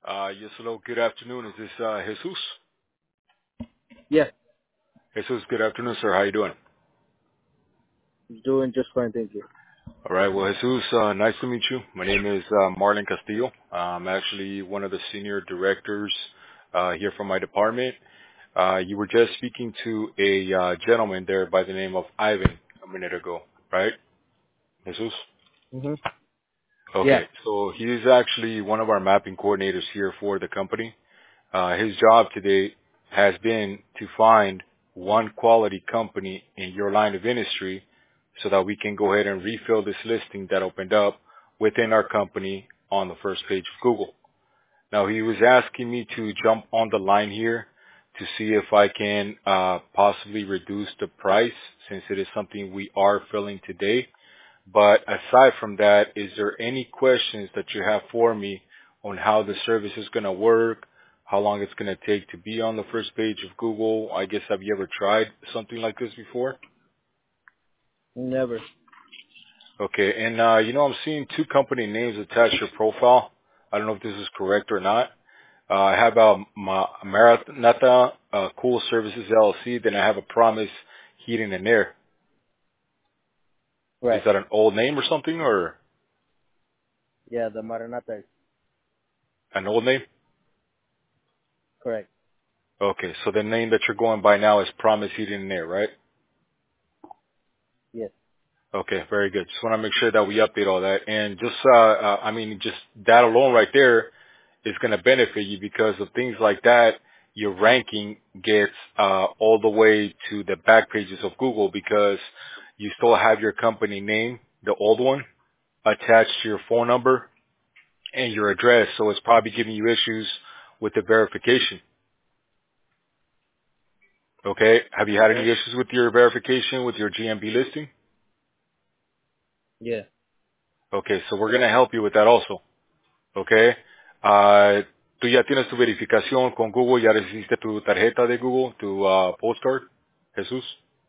Yes, hello. Good afternoon. Is this Jesus? Yeah, Jesus, good afternoon, sir. How you doing? doing just fine, thank you. All right. Well, Jesus, nice to meet you. My name is Marlon Castillo. I'm actually one of the senior directors here from my department. You were just speaking to a gentleman there by the name of Ivan a minute ago, right? Jesus? Mhm. Okay. Yeah. So he's actually one of our mapping coordinators here for the company. His job today has been to find one quality company in your line of industry so that we can go ahead and refill this listing that opened up within our company on the first page of Google. Now he was asking me to jump on the line here to see if I can possibly reduce the price since it is something we are filling today. But aside from that, is there any questions that you have for me on how the service is going to work, how long it's going to take to be on the first page of Google? I guess, have you ever tried something like this before? Never. Okay, and I'm seeing two company names attached to your profile. I don't know if this is correct or not. I have Maranatha Cool Services LLC, then I have a Promise Heating and Air. Is Right. that an old name or something, or Yeah, the Maranatha is an old name? correct. Okay, so the name that you're going by now is Promise Heating and Air, right? Yes. Okay, very good. Just want to make sure that we update all that. And just, just that alone right there is going to benefit you because of things like that. Your ranking gets, all the way to the back pages of Google because you still have your company name, the old one, attached to your phone number and your address. So it's probably giving you issues with the verification. Okay. Have you had any Okay. issues with your verification with your GMB listing? Yeah. Okay. So we're going to help you with that also. Okay. Tú ya tienes tu verificación con Google, ya recibiste tu tarjeta de Google, tu postcard, Jesús.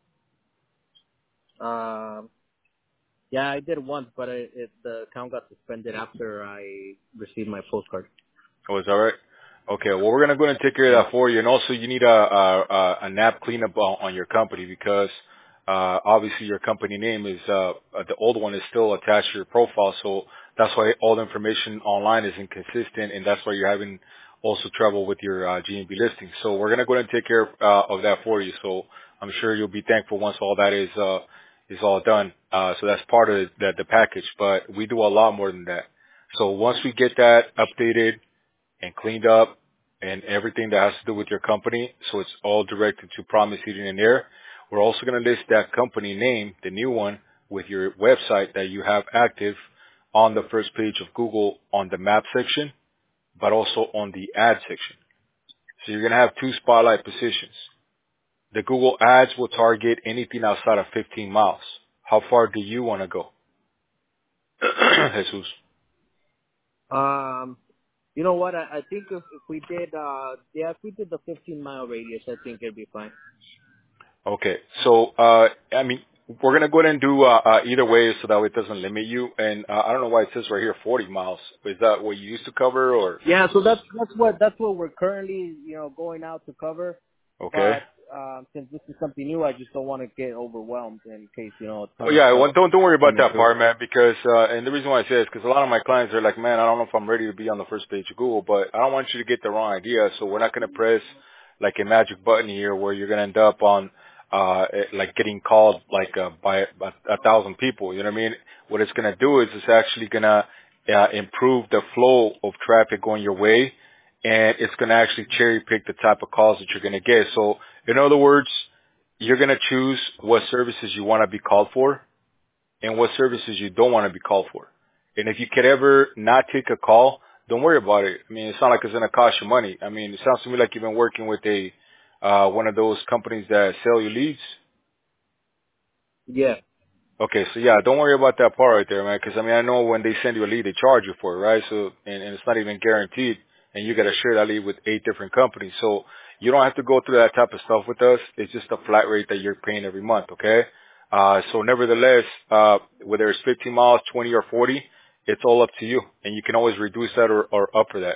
Um. Yeah, I did once, but the account got suspended after I received my postcard. Oh, is that right? Okay. Well, we're going to go ahead and take care of Yeah. that for you. And also you need a NAP cleanup on your company because, obviously your company name is, the old one is still attached to your profile. So that's why all the information online is inconsistent. And that's why you're having also trouble with your, GMB listing. So we're going to go ahead and take care, of that for you. So I'm sure you'll be thankful once all that is all done. So that's part of the package, but we do a lot more than that. So once we get that updated, and cleaned up and everything that has to do with your company. So it's all directed to Promise Heating and Air. We're also going to list that company name, the new one, with your website that you have active on the first page of Google on the map section, but also on the ad section. So you're going to have two spotlight positions. The Google ads will target anything outside of 15 miles. How far do you want to go? Jesus. Um. You know what? I think if we did, if we did the 15-mile radius, I think it'd be fine. Okay. So, we're going to go ahead and do, either way so that way it doesn't limit you. And, I don't know why it says right here 40 miles. Is that what you used to cover or? Yeah. So that's what we're currently going out to cover. Okay. But since this is something new, I just don't want to get overwhelmed in case a Oh ton of yeah, stuff well, don't worry about coming that through. part, man, because, and the reason why I say it is because a lot of my clients are like, man, I don't know if I'm ready to be on the first page of Google, but I don't want you to get the wrong idea. So we're not going to press like a magic button here where you're going to end up on, like getting called like, by 1,000 people. You know what I mean? What it's going to do is it's actually going to, improve the flow of traffic going your way. And it's going to actually cherry pick the type of calls that you're going to get. So in other words, you're going to choose what services you want to be called for and what services you don't want to be called for. And if you could ever not take a call, don't worry about it. I mean, it's not like it's going to cost you money. I mean, it sounds to me like you've been working with one of those companies that sell you leads. Yeah. Okay, so yeah, don't worry about that part right there, man, because I mean, I know when they send you a lead, they charge you for it, right? So, and it's not even guaranteed, and you got to share that lead with 8 different companies. So you don't have to go through that type of stuff with us. It's just a flat rate that you're paying every month, okay? So nevertheless, whether it's 15 miles, 20 or 40, it's all up to you, and you can always reduce that or up for that.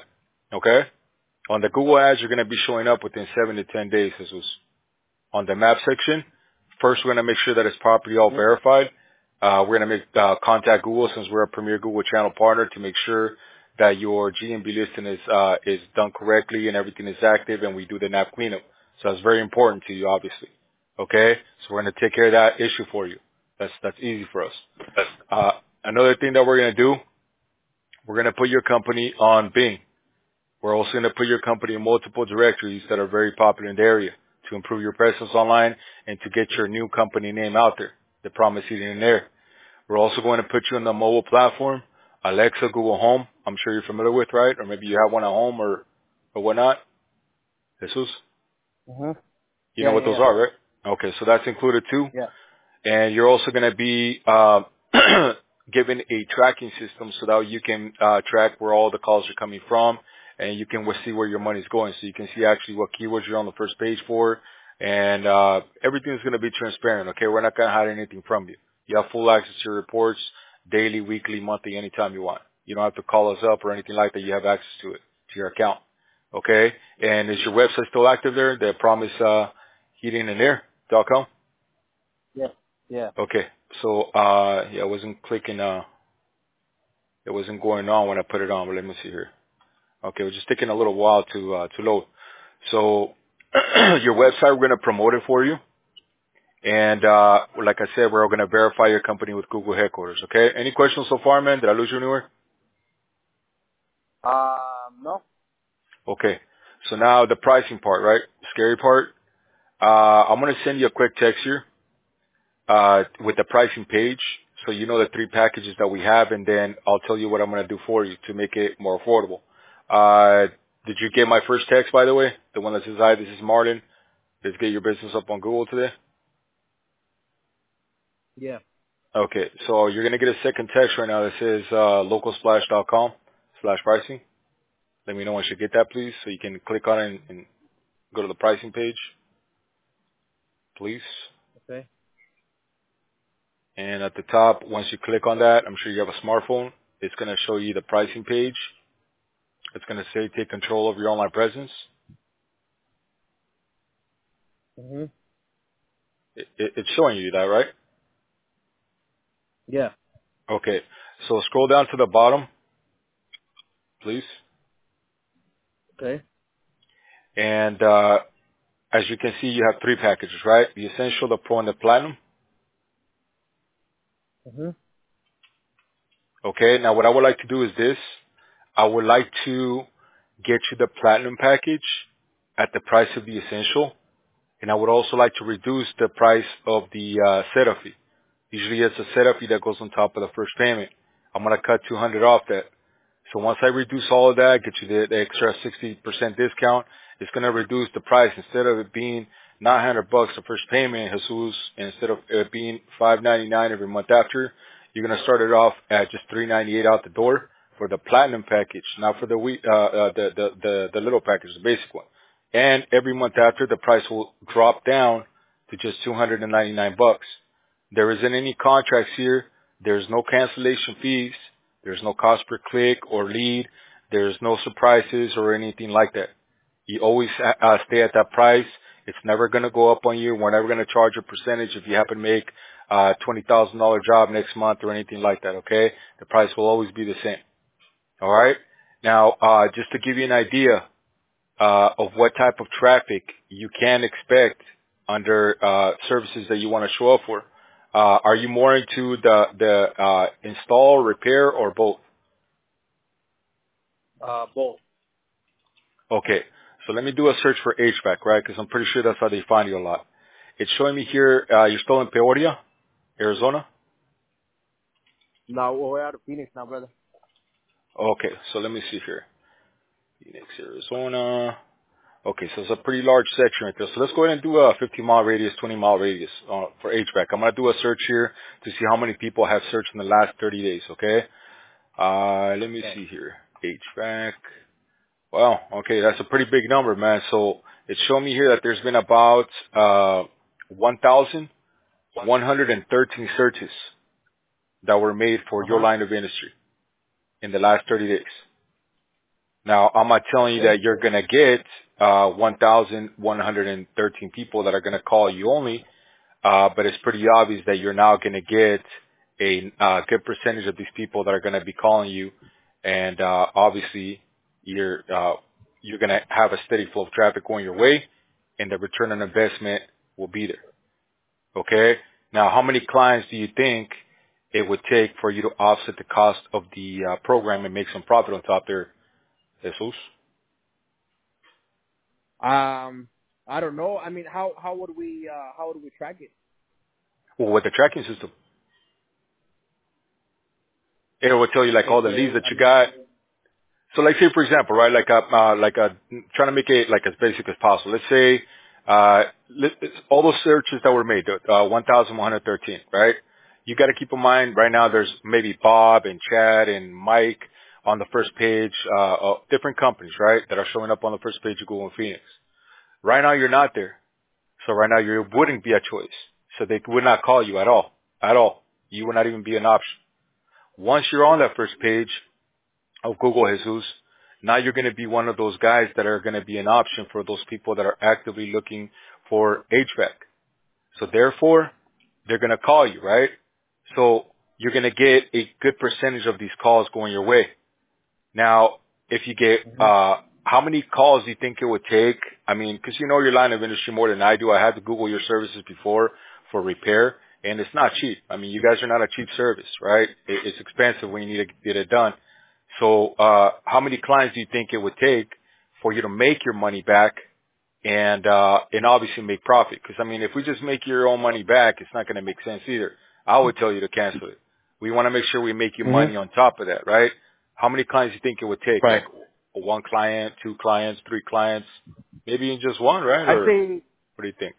Okay? On the Google ads, you're going to be showing up within 7 to 10 days, Jesus. On the map section, first we're going to make sure that it's properly all verified. We're going to make contact Google since we're a premier Google channel partner to make sure that your GMB listing is done correctly and everything is active, and we do the NAP cleanup. So that's very important to you, obviously. Okay? So we're going to take care of that issue for you. That's easy for us. Another thing that we're going to do, we're going to put your company on Bing. We're also going to put your company in multiple directories that are very popular in the area to improve your presence online and to get your new company name out there. The promise is in there. We're also going to put you on the mobile platform, Alexa, Google Home. I'm sure you're familiar with, right? Or maybe you have one at home or whatnot. Jesus? You know what those are, right? Okay, so that's included too. Yeah. And you're also going to be given a tracking system so that you can track where all the calls are coming from, and you can see where your money's going. So you can see actually what keywords you're on the first page for, and everything's going to be transparent, okay? We're not going to hide anything from you. You have full access to your reports daily, weekly, monthly, anytime you want. You don't have to call us up or anything like that. You have access to it, to your account, okay? And is your website still active there? The Promise Heating and Air.com? Yeah. Yeah. Okay. So, yeah, it wasn't clicking, it wasn't going on when I put it on, but let me see here. Okay, it was just taking a little while to load. So, your website, we're going to promote it for you. And, like I said, we're going to verify your company with Google headquarters. Okay. Any questions so far, man? Did I lose you anywhere? No. Okay. So now the pricing part, right? Scary part. I'm going to send you a quick text here. With the pricing page, so you know the 3 packages that we have, and then I'll tell you what I'm going to do for you to make it more affordable. Did you get my first text, by the way? The one that says, "Hi, this is Martin. Let's get your business up on Google today." Yeah. Okay, so you're going to get a second text right now that says localsplash.com/pricing. Let me know once you get that, please, so you can click on it and go to the pricing page, please. Okay. And at the top, once you click on that, I'm sure you have a smartphone. It's going to show you the pricing page. It's going to say take control of your online presence. It's showing you that, right? Yeah. Okay. So scroll down to the bottom, please. Okay. And as you can see, you have 3 packages, right? The Essential, the Pro, and the Platinum. Okay. Now what I would like to do is this. I would like to get you the Platinum package at the price of the Essential. And I would also like to reduce the price of the setup fee. Usually it's a setup fee that goes on top of the first payment. I'm going to cut $200 off that. So once I reduce all of that, get you the extra 60% discount, it's going to reduce the price. Instead of it being $900 the first payment, Jesus, and instead of it being $599 every month after, you're going to start it off at just $398 out the door for the platinum package, not for the the little package, the basic one. And every month after, the price will drop down to just $299. There isn't any contracts here. There's no cancellation fees. There's no cost per click or lead. There's no surprises or anything like that. You always stay at that price. It's never going to go up on you. We're never going to charge a percentage if you happen to make a $20,000 job next month or anything like that, okay? The price will always be the same. All right? Now, just to give you an idea of what type of traffic you can expect under services that you want to show up for, are you more into the install, repair, or both? Both. Okay, so let me do a search for HVAC, right? Because I'm pretty sure that's how they find you a lot. It's showing me here, you're still in Peoria, Arizona? No, we're out of Phoenix now, brother. Okay, so let me see here. Phoenix, Arizona. Okay, so it's a pretty large section right there. So let's go ahead and do a 50-mile radius, 20-mile radius for HVAC. I'm going to do a search here to see how many people have searched in the last 30 days, okay? Let me see here. HVAC. Wow, okay, that's a pretty big number, man. So it's showing me here that there's been about 1,113 searches that were made for your line of industry in the last 30 days. Now, I'm not telling you that you're going to get 1,113 people that are going to call you only, but it's pretty obvious that you're now going to get a good percentage of these people that are going to be calling you, and obviously you're going to have a steady flow of traffic going your way, and the return on investment will be there. Okay? Now, how many clients do you think it would take for you to offset the cost of the program and make some profit on top there, Jesus? I don't know. I mean, how would we track it? Well, with the tracking system, it will tell you like all the leads that you got. So like say for example, right, trying to make it like as basic as possible. Let's say, all those searches that were made, 1,113, right? You got to keep in mind right now there's maybe Bob and Chad and Mike on the first page, of different companies, right, that are showing up on the first page of Google in Phoenix. Right now you're not there. So right now you wouldn't be a choice. So they would not call you at all. At all. You would not even be an option. Once you're on that first page of Google, Jesus, now you're going to be one of those guys that are going to be an option for those people that are actively looking for HVAC. So therefore, they're going to call you, right? So you're going to get a good percentage of these calls going your way. Now, if you get, how many calls do you think it would take? I mean, because you know your line of industry more than I do. I had to Google your services before for repair, and it's not cheap. I mean, you guys are not a cheap service, right? It's expensive when you need to get it done. So, how many clients do you think it would take for you to make your money back and obviously make profit? Because I mean, if we just make your own money back, it's not going to make sense either. I would tell you to cancel it. We want to make sure we make you money on top of that, right? How many clients do you think it would take? Right. Like one client, two clients, three clients, maybe in just one, right? I Or say, what do you think?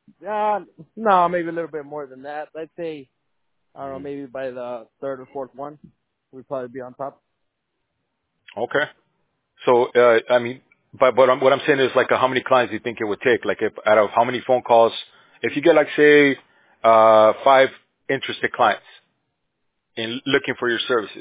no, maybe a little bit more than that. I'd say, I don't know, maybe by the third or fourth one, we'd probably be on top. Okay. So, I mean, but what I'm saying is like, how many clients do you think it would take? Like, if out of how many phone calls, if you get like, say, 5 interested clients in looking for your services,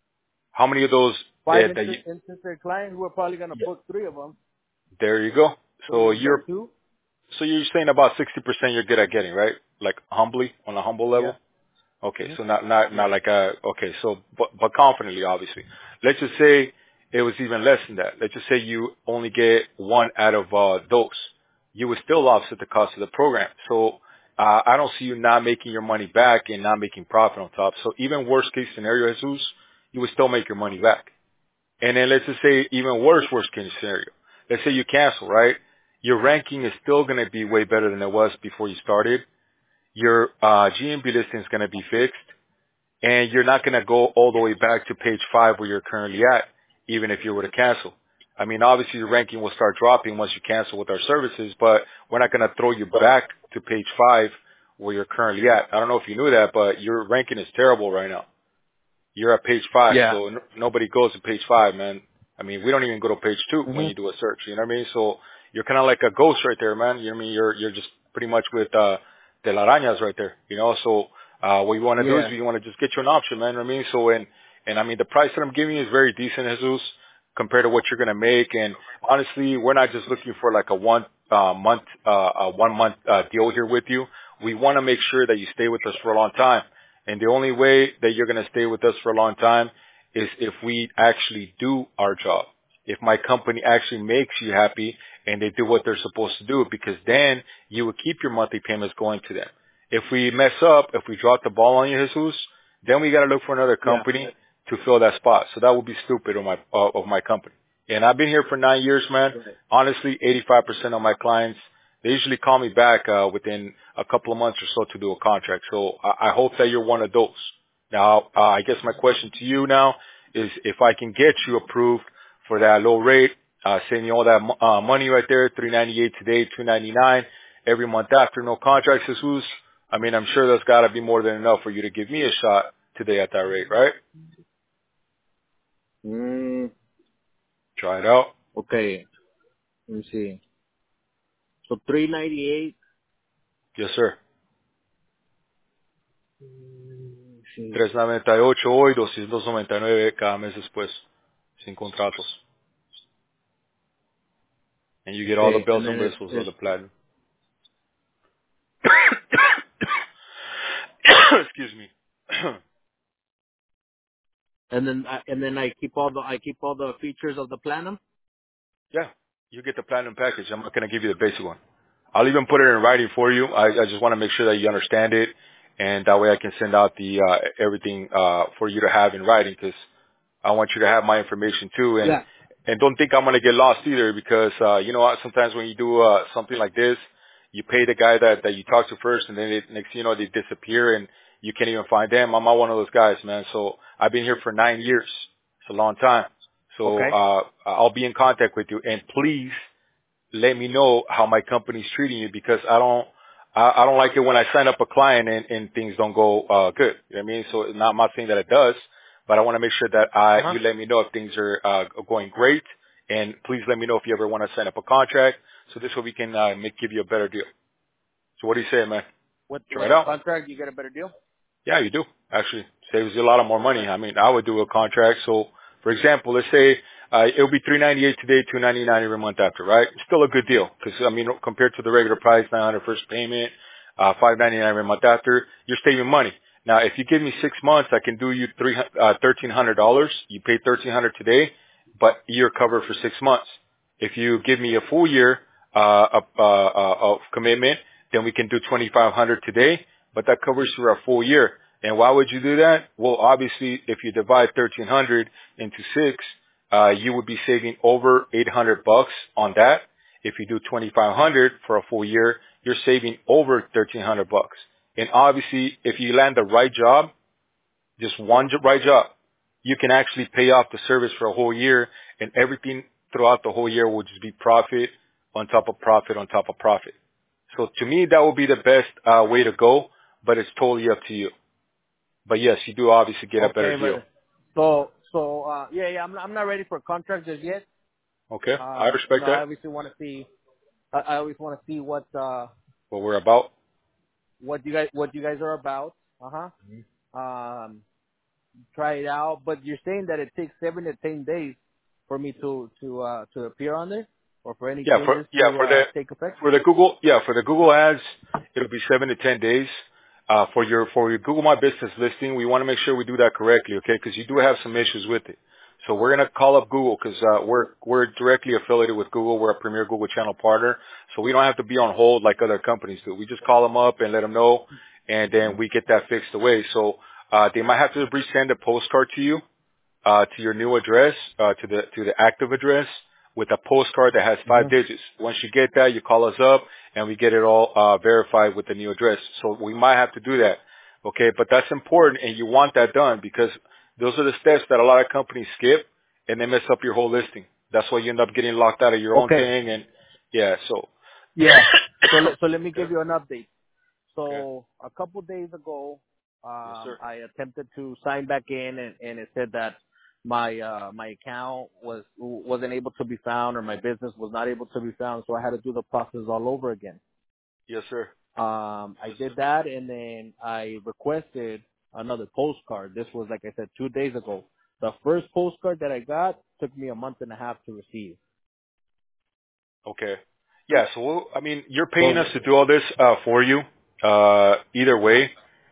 how many of those Five that you, interested clients, we're probably going to book 3 of them. there you go. So So we get 2. so you're saying about 60% you're good at getting, right? Like humbly, on a humble level? Yeah. Okay, so not like okay, so, but confidently, obviously. Let's just say it was even less than that. Let's just say you only get 1 out of, those. You would still offset the cost of the program. So, I don't see you not making your money back and not making profit on top. So even worst case scenario, Jesus, you would still make your money back. And then let's just say even worst case scenario. Let's say you cancel, right? Your ranking is still going to be way better than it was before you started. Your GMB listing is going to be fixed, and you're not going to go all the way back to page 5 where you're currently at, even if you were to cancel. I mean, obviously your ranking will start dropping once you cancel with our services, but we're not going to throw you back to page 5 where you're currently at. I don't know if you knew that, but your ranking is terrible right now. You're at page 5, Yeah. so nobody goes to page 5, man. I mean, we don't even go to page 2 when you do a search, you know what I mean? So you're kind of like a ghost right there, man. You know what I mean? You're just pretty much with, telarañas right there, you know? So, what we want to do is we want to just get you an option, man. You know what I mean? So, and I mean, the price that I'm giving you is very decent, Jesus, compared to what you're going to make. And honestly, we're not just looking for like a 1 month, a 1 month, deal here with you. We want to make sure that you stay with us for a long time. And the only way that you're going to stay with us for a long time is if we actually do our job. If my company actually makes you happy and they do what they're supposed to do, because then you will keep your monthly payments going to them. If we mess up, if we drop the ball on you, Jesus, then we got to look for another company to fill that spot. So that would be stupid of my company. And I've been here for 9 years, man. Honestly, 85% of my clients, they usually call me back within a couple of months or so to do a contract. So I hope that you're one of those. Now, I guess my question to you now is if I can get you approved for that low rate, sending you all that money right there, $398 today, $299 every month after, no contracts, Jesus. I mean, I'm sure that's got to be more than enough for you to give me a shot today at that rate, right? Try it out. Okay. Let me see. So 398. Yes, sir. Sí. 398 hoy, 299 cada mes después, sin contratos. and you get all the Okay, bells and and then whistles of it's the platinum. Excuse me. and then I keep all the features of the platinum. Yeah, you get the platinum package. I'm not going to give you the basic one. I'll even put it in writing for you. I just want to make sure that you understand it, and that way I can send out the everything for you to have in writing, because I want you to have my information too. Yeah. And don't think I'm going to get lost either, because you know what, sometimes when you do something like this, you pay the guy that you talk to first, and then next thing you know, they disappear and you can't even find them. I'm not one of those guys, man. So I've been here for 9 years. It's a long time. So Okay. I'll be in contact with you, and please let me know how my company's treating you, because I don't like it when I sign up a client and things don't go good. You know what I mean? So I'm not saying that it does, but I want to make sure that Uh huh. you let me know if things are going great, and please let me know if you ever want to sign up a contract, so this way we can give you a better deal. So what do you say, man? Try With it a out. contract, you get a better deal. Yeah, you do. Actually, saves you a lot of more money. Okay. I mean, I would do a contract. So, for example, let's say it'll be $398 today, $299 every month after, right? Still a good deal, because I mean, compared to the regular price, $900 first payment, $599 every month after, you're saving money. Now, if you give me 6 months, I can do you $1,300. You pay $1,300 today, but you're covered for 6 months. If you give me a full year of commitment, then we can do $2,500 today, but that covers you for a full year. And why would you do that? Well, obviously, if you divide 1,300 into 6, you would be saving over $800 on that. If you do 2,500 for a full year, you're saving over $1,300. And obviously, if you land the right job, just one right job, you can actually pay off the service for a whole year, and everything throughout the whole year will just be profit on top of profit on top of profit. So to me, that would be the best way to go, but it's totally up to you. But yes, you do obviously get a better Okay, deal. but yeah, I'm not ready for a contract just yet. Okay, I respect I that. obviously want to see. I always want to see What we're about. what you guys are about. Try it out. But you're saying that it takes 7 to 10 days for me to appear on there, or for any changes to take effect. For the Google ads, it'll be 7 to 10 days. For your Google My Business listing, we want to make sure we do that correctly, okay? Because you do have some issues with it. So we're gonna call up Google, because we're directly affiliated with Google. We're a premier Google channel partner, so we don't have to be on hold like other companies do. We just call them up and let them know, and then we get that fixed away. So they might have to resend a postcard to you, to your new address, to the active address, with a postcard that has 5 digits. Once you get that, you call us up and we get it all verified with the new address. So we might have to do that. Okay, but that's important, and you want that done, because those are the steps that a lot of companies skip, and they mess up your whole listing. That's why you end up getting locked out of your own Okay. thing, and yeah, so. Yeah. So let me Okay. give you an update. Okay. So a couple days ago, Yes, sir. I attempted to sign back in, and it said that my account wasn't able to be found, or my business was not able to be found. So I had to do the process all over again. Yes, sir. I did that, and then I requested another postcard. This was, like I said, 2 days ago. The first postcard that I got took me a month and a half to receive. Okay. Yeah, so I mean, you're paying us So to do all this for you. Either way,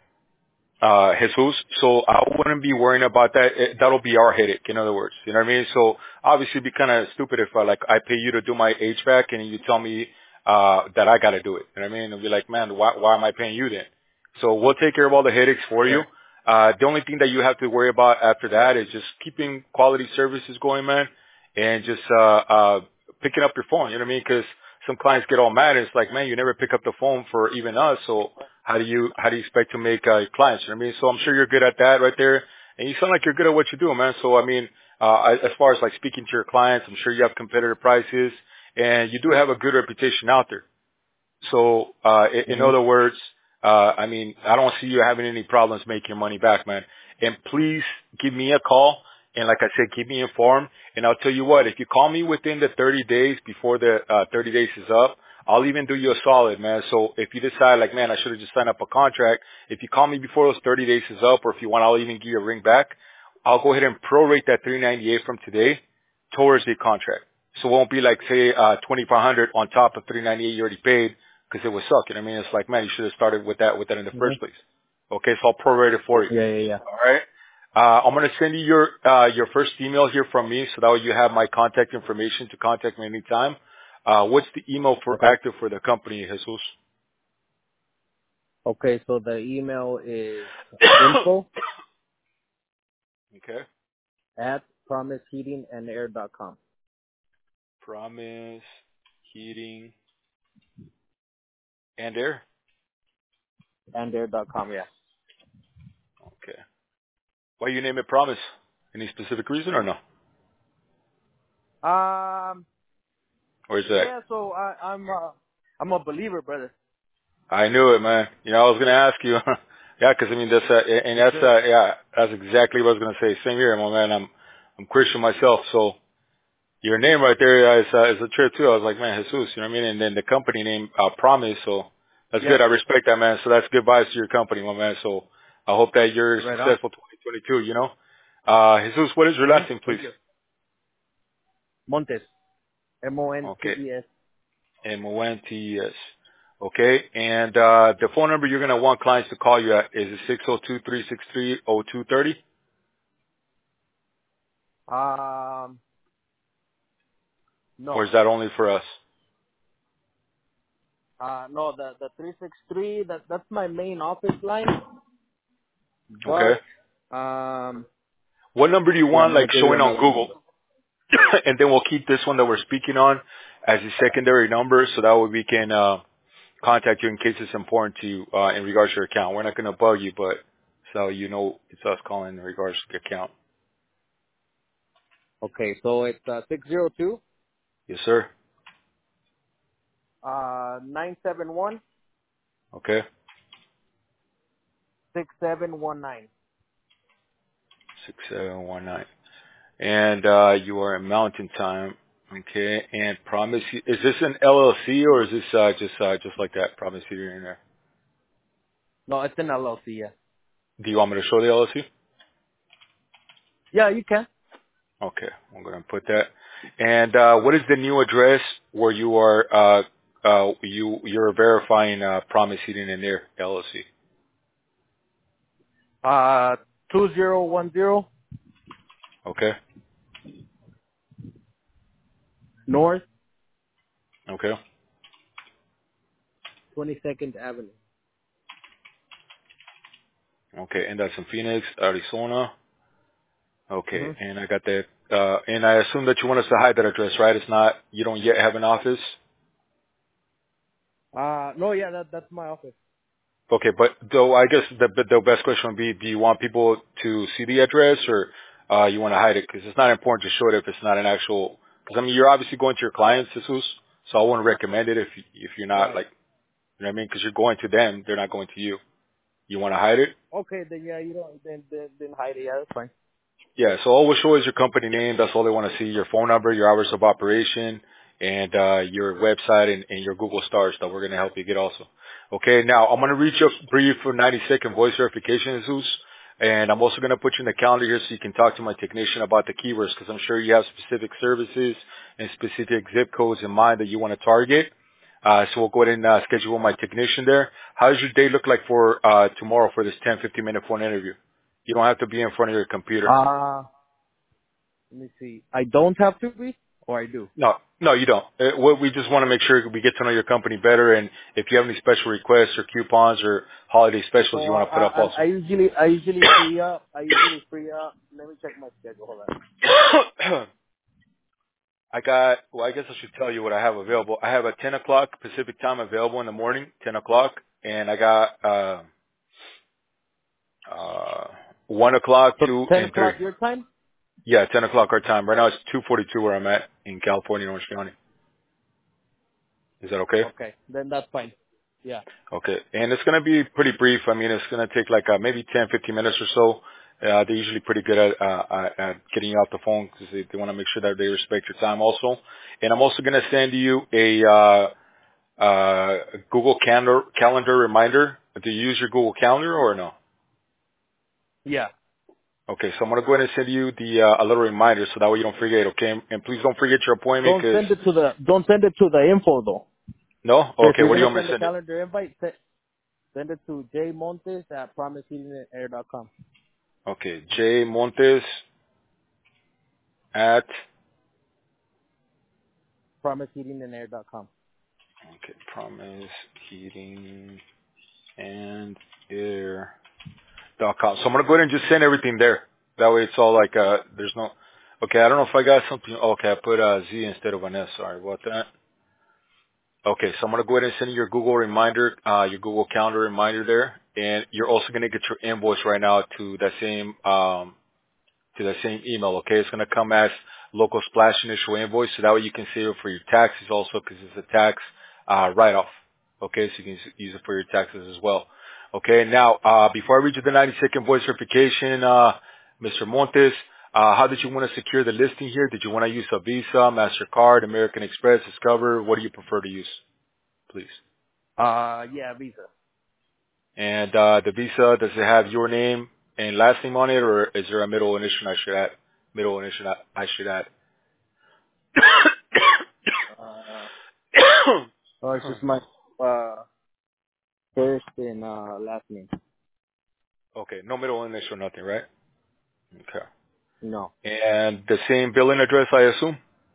Jesus. So I wouldn't be worrying about that. That'll be our headache, in other words. You know what I mean? So obviously it'd be kind of stupid if I pay you to do my HVAC and you tell me that I got to do it. You know what I mean? It'll be like, man, why am I paying you then? So we'll take care of all the headaches for you. okay. The only thing that you have to worry about after that is just keeping quality services going, man, and just picking up your phone. You know what I mean? Because some clients get all mad. And it's like, man, you never pick up the phone for even us. So how do you expect to make clients? You know what I mean? So I'm sure you're good at that right there, and you sound like you're good at what you do, man. So I mean, as far as like speaking to your clients, I'm sure you have competitive prices, and you do have a good reputation out there. So in Mhm. other words, I mean, I don't see you having any problems making your money back, man. And please give me a call. And like I said, keep me informed. And I'll tell you what, if you call me within the 30 days before the 30 days is up, I'll even do you a solid, man. So if you decide like, man, I should have just signed up a contract, if you call me before those 30 days is up, or if you want, I'll even give you a ring back. I'll go ahead and prorate that 398 from today towards the contract. So it won't be like, say, 2,500 on top of 398 you already paid because it would suck. You know what I mean? It's like, man, you should have started with that in the Mhm. first place. Okay, so I'll prorate it for you. Yeah, yeah, yeah. All right. I'm gonna send you your first email here from me, so that way you have my contact information to contact me anytime. What's the email for Okay. active for the company, Jesus? Okay, so the email is info Okay. at promiseheatingandair.com. Promise Heating and Air. Andair.com, yeah. Okay. Why you name it Promise? Any specific reason or no? Um, Or is that? yeah, so I'm a believer, brother. I knew it, man. You know, I was gonna ask you. Yeah, 'cause I mean that's and Yes, that's sir. yeah, that's exactly what I was gonna say. Same here, my man. I'm Christian myself, so your name right there is a trip too. I was like, man, Jesus, you know what I mean? And then the company name Promise, so that's Yeah, good. I respect that, man. So that's good vibes to your company, my man. So I hope that you're right on. successful 2022. You know, Jesus, what is your Mm-hmm. last name, please? Thank you. Montes. Okay. Montes. MONTES. Okay. And the phone number you're going to want clients to call you at is it 602-363-0230? Or No. is that only for us? No, the 363, that's my main office line. Okay. But, What number do you yeah, I'm want going to like give you showing on another Google? number. And then we'll keep this one that we're speaking on as a secondary number so that way we can contact you in case it's important to you in regards to your account. We're not going to bug you, but so you know it's us calling in regards to the account. Okay, so it's 602 Yes, sir. 971 Okay. 6719. 6719. And you are in Mountain Time, okay? And Promise, is this an LLC or is this just like that? Promise Heating in there. No, it's an LLC, yeah. Do you want me to show the LLC? Yeah, you can. Okay, I'm gonna put that. And what is the new address where you are you're verifying Promise Heating in there LLC? 2010 Okay, North okay, 22nd Avenue. okay. And that's in Phoenix, Arizona. Okay, hmm and I got that. And I assume that you want us to hide that address, right? It's not you don't yet have an office. No, yeah, that's my office. Okay, but though I guess the best question would be, do you want people to see the address or you want to hide it? Because it's not important to show it if it's not an actual. Because I mean, you're obviously going to your clients, Jesus, so I wouldn't recommend it if you're not Right. like, you know what I mean? Because you're going to them, they're not going to you. You want to hide it? Okay, then yeah, you don't, then hide it. Yeah, that's fine. Yeah, so all we'll show is your company name. That's all they want to see. Your phone number, your hours of operation, and your website and your Google stars that we're going to help you get also. Okay, now I'm going to reach a brief for 90-second voice verification, Jesus. And I'm also going to put you in the calendar here so you can talk to my technician about the keywords because I'm sure you have specific services and specific zip codes in mind that you want to target. So we'll go ahead and schedule my technician there. How does your day look like for tomorrow for this 10-15 minute phone interview? You don't have to be in front of your computer. Let me see. I don't have to be, or I do. No, you don't. We just want to make sure we get to know your company better, and if you have any special requests or coupons or holiday specials So you want to put up I also. usually free up. Let me check my schedule. Hold on. I guess I should tell you what I have available. I have a 10 o'clock Pacific time available in the morning, 10 o'clock, and I got, 1 o'clock, So 2, 10 and 3. o'clock your time? Yeah, 10 o'clock our time. Right now it's 2:42 where I'm at in California, Orange County. Is that okay? Okay, then that's fine. Yeah. Okay. And it's going to be pretty brief. I mean, it's going to take like maybe 10-15 minutes or so. They're usually pretty good at getting you off the phone because they want to make sure that they respect your time also. And I'm also going to send you a Google calendar reminder. Do you use your Google Calendar or no? Yeah. Okay, so I'm gonna go ahead and send you the a little reminder so that way you don't forget. Okay, and please don't forget your appointment Don't because send it to the info though. no. If Okay, you're what do you gonna want me send to a send it? calendar invite, send it to jmontes@promiseheatingandair.com. Okay, J Montes at Promiseheatingandair.com. okay Promise Heating and Air.com. So I'm gonna go ahead and just send everything there. That way it's all like there's no. Okay, I don't know if I got something. Okay, I put Z instead of an S. Sorry about that. Okay, so I'm gonna go ahead and send you your Google reminder, your Google Calendar reminder there, and you're also gonna get your invoice right now to that same email. Okay, it's gonna come as local splash initial invoice, so that way you can save it for your taxes also because it's a tax write-off. Okay, so you can use it for your taxes as well. Okay, now before I read you the 90-second voice verification, Mr. Montes, how did you want to secure the listing here? Did you want to use a Visa, MasterCard, American Express, Discover? What do you prefer to use, please? Yeah, Visa. And the Visa, does it have your name and last name on it, or is there a middle initial I should add? Middle initial I should add. It's just my first and last name. Okay, no middle initial, nothing, right? Okay. No. And the same billing address, I assume?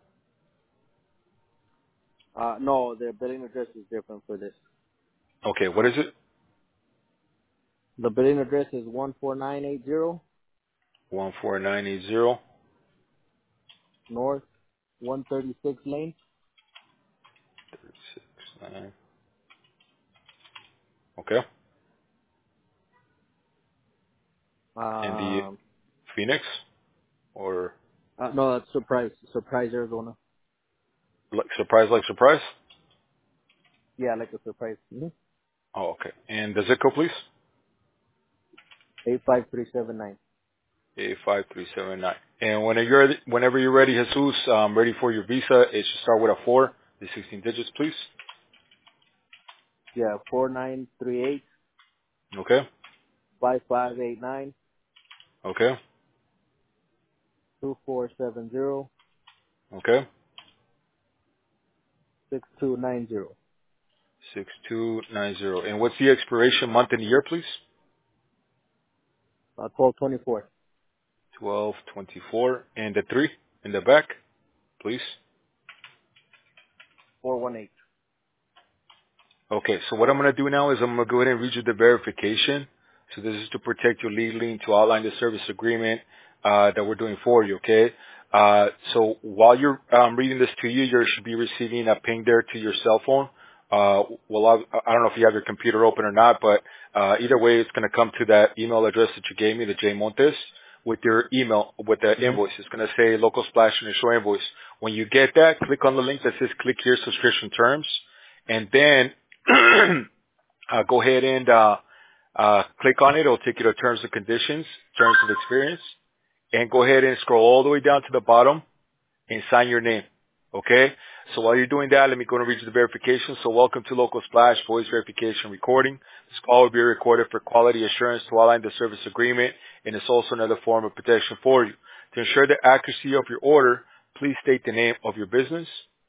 No, the billing address is different for this. Okay, what is it? The billing address is 14980 14980. North 136 Lane. 369. Okay. And the Um, Phoenix? Or no, that's Surprise, Arizona. like surprise? Yeah, like a surprise. Mm-hmm. Oh, okay. And the zip code, please? 85379. 85379. And whenever you're ready, Jesus, ready for your Visa, it should start with a 4, the 16 digits, please. Yeah, 4938 Okay. 5589 Okay. 2470 Okay. 6290. 6290. And what's the expiration month and year, please? 1224. 1224. And the 3 in the back, please. 418. Okay, so what I'm going to do now is I'm going to go ahead and read you the verification. So this is to protect you legally and to outline the service agreement that we're doing for you, okay? So while you're reading this to you, you should be receiving a ping there to your cell phone. Well, I don't know if you have your computer open or not, but either way, it's going to come to that email address that you gave me, the J Montes, with your email, with the Mm-hmm. invoice. It's going to say local splash initial invoice. When you get that, click on the link that says click here subscription terms, and then go ahead and click on it. It'll take you to terms and conditions, terms of experience, and go ahead and scroll all the way down to the bottom and sign your name. Okay? So while you're doing that, let me go and read you the verification. So welcome to Local Splash Voice Verification Recording. This call will be recorded for quality assurance to align the service agreement, and it's also another form of protection for you. To ensure the accuracy of your order, please state the name of your business.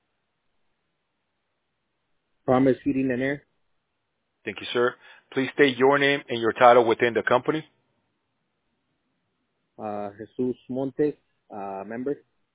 Promise Heating and Air. Thank you, sir. Please state your name and your title within the company. Jesus Montes, member.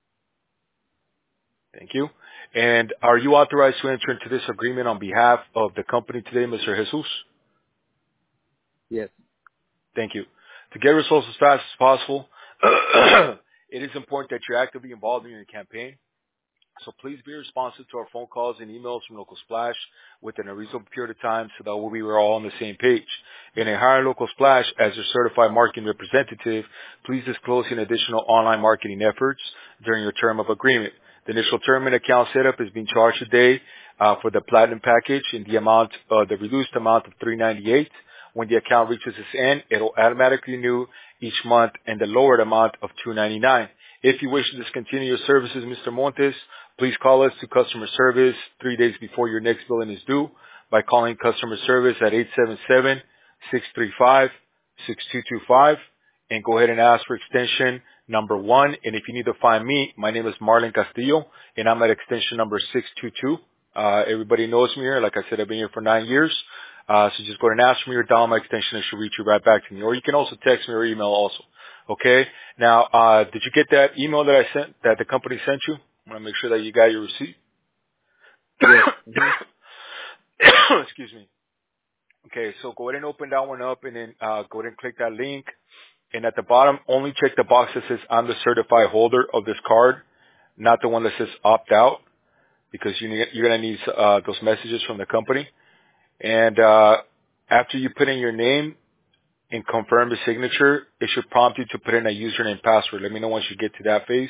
Thank you. And are you authorized to enter into this agreement on behalf of the company today, Mr. Jesus? Yes. Thank you. To get results as fast as possible, it is important that you're actively involved in your campaign. So please be responsive to our phone calls and emails from Local Splash within a reasonable period of time so that we are all on the same page. In a hire Local Splash as your certified marketing representative, please disclose any additional online marketing efforts during your term of agreement. The initial term and account setup is being charged today for the platinum package in the reduced amount of $398. When the account reaches its end, it'll automatically renew each month in the lowered amount of $299. If you wish to discontinue your services, Mr. Montes, please call us to customer service 3 days before your next billing is due by calling customer service at 877-635-6225. and go ahead and ask for extension number 1. And if you need to find me, my name is Marlon Castillo, and I'm at extension number 622. Everybody knows me here. Like I said, I've been here for 9 years. So just go ahead and ask me or dial my extension. It should reach you right back to me. Or you can also text me or email also. Okay? Now, did you get that email that I sent, that the company sent you? I want to make sure that you got your receipt. Excuse me. Okay, so go ahead and open that one up and then go ahead and click that link. And at the bottom, only check the box that says I'm the certified holder of this card, not the one that says opt out, because you're going to need those messages from the company. And after you put in your name and confirm the signature, it should prompt you to put in a username and password. Let me know once you get to that phase.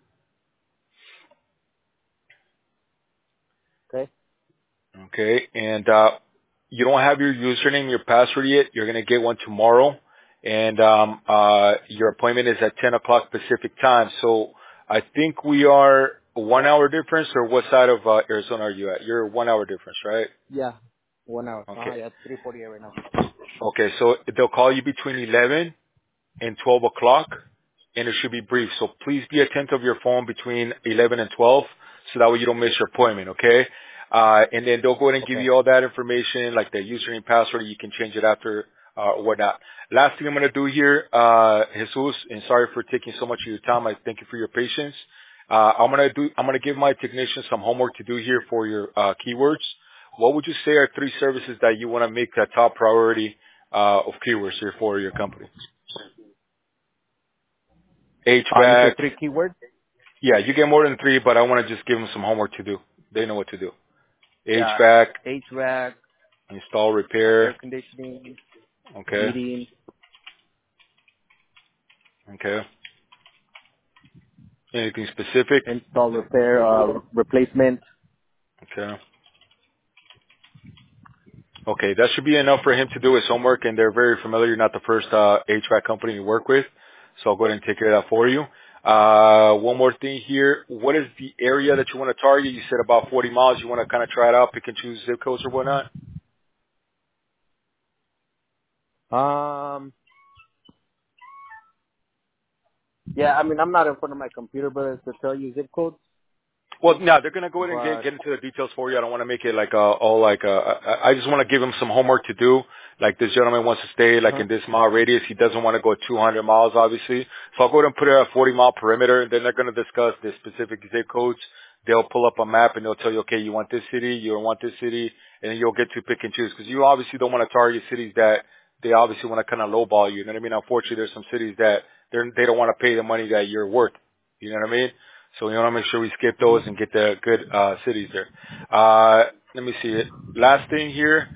Okay. Okay, and you don't have your username, your password yet. You're going to get one tomorrow. And your appointment is at 10 o'clock Pacific time. So I think we are 1 hour difference, or what side of Arizona are you at? You're 1 hour difference, right? Yeah. 1 hour. Okay. Yeah, 3:48 right now. Okay, so they'll call you between 11 and 12 o'clock, and it should be brief. So please be attentive of your phone between 11 and 12, so that way you don't miss your appointment, okay? And then they'll go ahead and give you all that information, like the username and password. You can change it after or whatnot. Last thing I'm going to do here, Jesus, and sorry for taking so much of your time. I thank you for your patience. I'm going to give my technicians some homework to do here for your keywords. What would you say are 3 services that you want to make a top priority of keywords here for your company? You HVAC. said 3 keywords? Yeah, you get more than 3, but I want to just give them some homework to do. They know what to do. Yeah. HVAC, HVAC, install, air repair. conditioning, Okay. heating, Okay. Anything specific? install, repair, replacement. Okay. Okay, that should be enough for him to do his homework, and they're very familiar. You're not the first HVAC company you work with, so I'll go ahead and take care of that for you. One more thing here. What is the area that you want to target? You said about 40 miles. You want to kind of try it out, pick and choose zip codes or whatnot? Yeah, I mean, I'm not in front of my computer, but to tell you zip codes. Well, no, they're gonna go ahead and But get into the details for you. I don't want to make it like I just want to give him some homework to do. Like this gentleman wants to stay like in this mile radius. He doesn't want to go 200 miles, obviously. So I'll go ahead and put it at a 40-mile perimeter, and then they're gonna discuss the specific zip codes. They'll pull up a map and they'll tell you, okay, you want this city, you don't want this city, and then you'll get to pick and choose, because you obviously don't want to target cities that they obviously want to kind of lowball you. You know what I mean? Unfortunately, there's some cities that they don't want to pay the money that you're worth. You know what I mean? So we want to make sure we skip those and get the good cities there. Let me see it. Last thing here,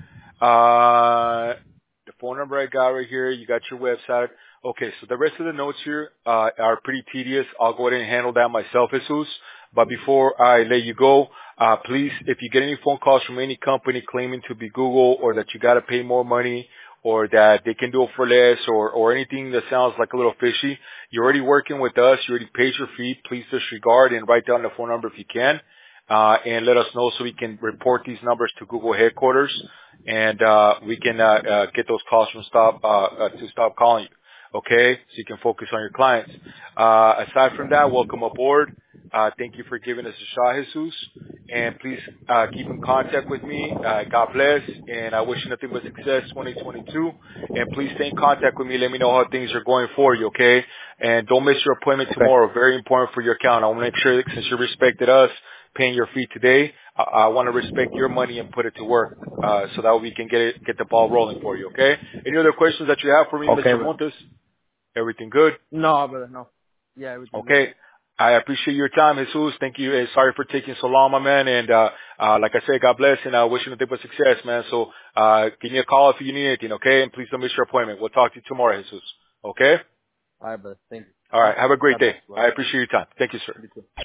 the phone number I got right here. You got your website. Okay, so the rest of the notes here are pretty tedious. I'll go ahead and handle that myself, Jesus. But before I let you go, please, if you get any phone calls from any company claiming to be Google, or that you got to pay more money, or that they can do it for less, or anything that sounds like a little fishy, you're already working with us. You already paid your fee. Please disregard and write down the phone number if you can, and let us know so we can report these numbers to Google headquarters, and we can get those calls to stop calling you. Okay, so you can focus on your clients. Aside from that, welcome aboard. Thank you for giving us a shot, Jesus. And please keep in contact with me. God bless, and I wish you nothing but success 2022. And please stay in contact with me. Let me know how things are going for you, okay? And don't miss your appointment tomorrow. Very important for your account. I want to make sure that since you respected us paying your fee today, I want to respect your money and put it to work, so that we can get the ball rolling for you, okay? Any other questions that you have for me, Mr. Montes? Everything good? No, brother, no. Yeah, everything good. Okay. I appreciate your time, Jesus. Thank you. And sorry for taking so long, my man. And like I said, God bless, and I wish you nothing but success, man. So give me a call if you need anything, okay? And please don't miss your appointment. We'll talk to you tomorrow, Jesus. Okay? All right, brother. Thank you. All right. Have a great God bless, day. brother. I appreciate your time. Thank you, sir. You too.